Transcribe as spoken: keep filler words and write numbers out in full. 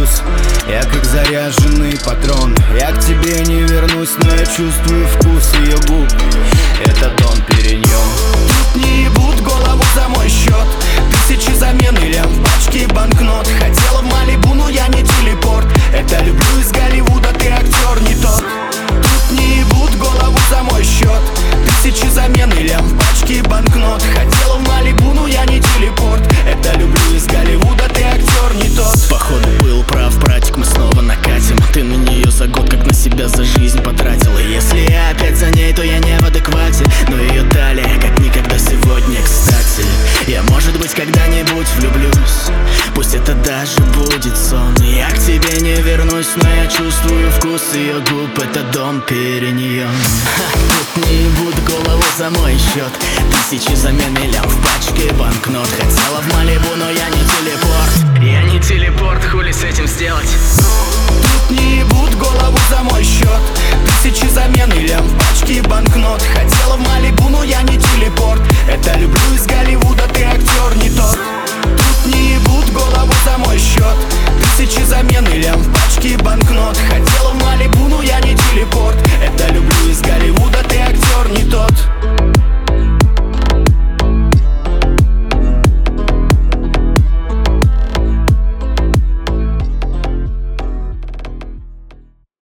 вкус. Я как заряженный патрон. Я к тебе не вернусь, но я чувствую вкус ее губ. Это Дом Периньон. Тут не ебут голову за мой счет. Тысячи замен и лям в пачке банкнот. Хотела в Малибу, но я не телепорт. Это люблю из Голливуда, ты актер не тот. Тут не ебут голову за мой счет. Тысячи замен и лям в пачке банкнот. Хотела в Малибу, но я не телепорт. Это люблю из Голливуда, ты актер не тот. Походу был прав, братик, мы снова накатим. Ты на нее за год как на себя за жизнь потратила. Если я опять за ней, то я не в адеквате. Но ее талия как никогда сегодня, кстати. Я, может быть, когда-нибудь влюблюсь. Пусть это даже будет сон. Я к тебе не вернусь, но я чувствую вкус ее губ. Это Дом Периньон. Тут не ебут голову за мой счет. Тысячи замен и лям в пачке банкнот. Хотела в Малибу, но я не телепорт. Я не телепорт, хули с этим сделать? Тут не ебут голову за мой счет. Тысячи замен и лям в пачке банкнот. Хотела в Малибу, но я не телепорт. Это люблю из Голливуда, ты актер не тот. Тут не ебут голову за мой счет. Тысячи замен и лям в пачке банкнот. Хотела в Малибу, но я не телепорт.